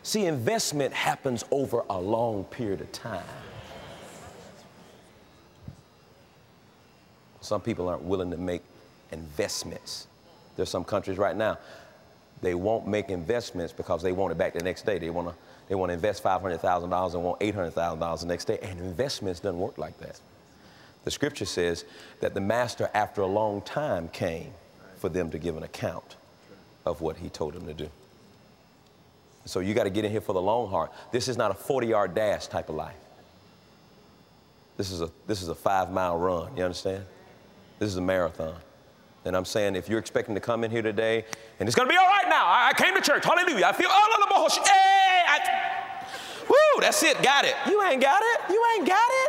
See, investment happens over a long period of time. Some people aren't willing to make investments. There's some countries right now, they won't make investments because they want it back the next day. They want to invest $500,000 and want $800,000 the next day. And investments doesn't work like that. The scripture says that the master, after a long time, came for them to give an account of what he told them to do. So you got to get in here for the long haul. This is not a 40-yard dash type of life. This is a 5-mile run. You understand? This is a marathon. And I'm saying, if you're expecting to come in here today, and it's going to be all right now. I came to church. Hallelujah. I feel, woo, that's it. Got it. You ain't got it. You ain't got it.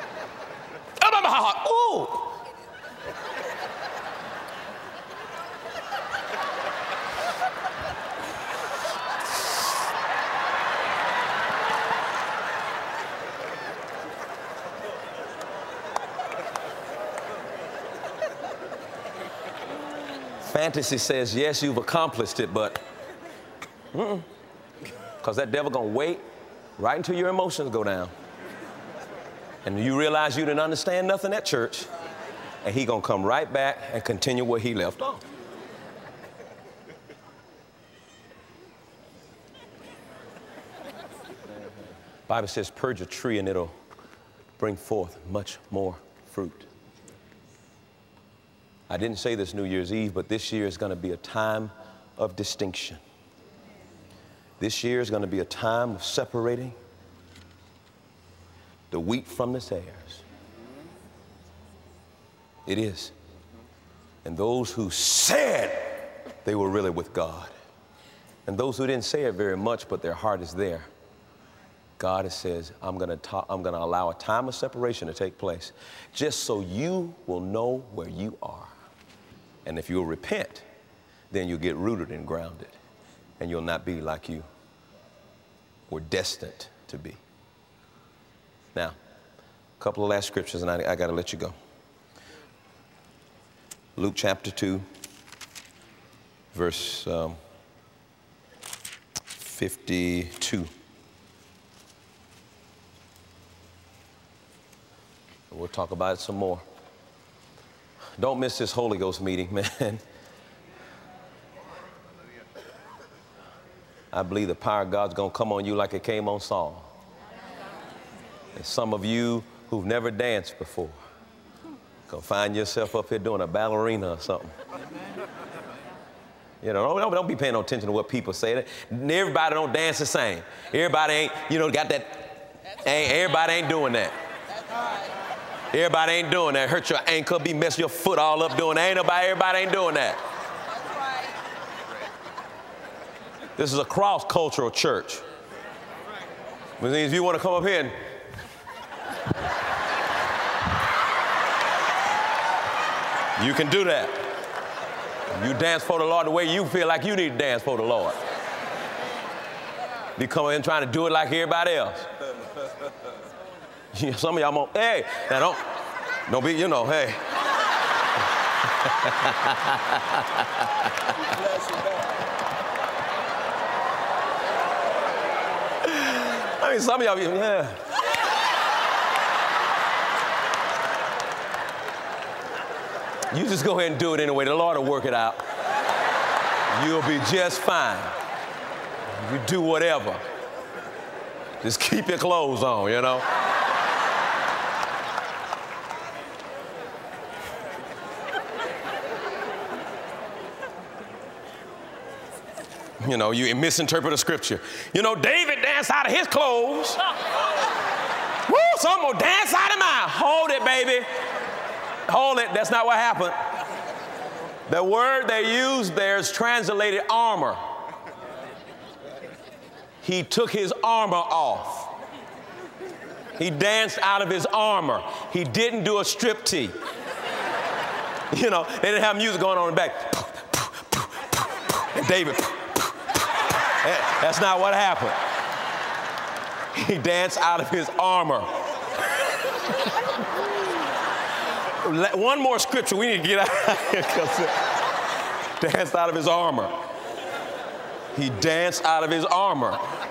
Ooh. Fantasy says, yes, you've accomplished it, but because that devil going to wait right until your emotions go down. And you realize you didn't understand nothing at church, and he going to come right back and continue where he left off. Bible says, purge a tree and it'll bring forth much more fruit. I didn't say this New Year's Eve, but this year is going to be a time of distinction. This year is going to be a time of separating the wheat from the tares. It is. And those who said they were really with God, and those who didn't say it very much, but their heart is there, God says, I'm going to allow a time of separation to take place just so you will know where you are. And if you'll repent, then you'll get rooted and grounded, and you'll not be like you were destined to be. Now, a couple of last scriptures, and I got to let you go. Luke chapter 2, verse 52. We'll talk about it some more. Don't miss this Holy Ghost meeting, man. I believe the power of God's going to come on you like it came on Saul. And some of you who've never danced before, going to find yourself up here doing a ballerina or something. You know, don't be paying no attention to what people say. Everybody don't dance the same. Everybody ain't, got that. Everybody ain't doing that. Everybody ain't doing that. Hurt your ankle, be messing your foot all up doing that. Everybody ain't doing that. This is a cross-cultural church. Which means if you want to come up here and you can do that. You dance for the Lord the way you feel like you need to dance for the Lord. You come in trying to do it like everybody else. Some of y'all won't, hey, now don't be, hey. I mean, some of y'all, yeah. You just go ahead and do it anyway. The Lord will work it out. You'll be just fine. You do whatever. Just keep your clothes on, You misinterpret the scripture. David danced out of his clothes. Woo, so I'm gonna dance out of mine. Hold it, baby. Hold it. That's not what happened. The word they used there is translated armor. He took his armor off. He danced out of his armor. He didn't do a striptease. They didn't have music going on in the back. And David. That's not what happened. He danced out of his armor. One more scripture. We need to get out of here. Danced out of his armor. He danced out of his armor.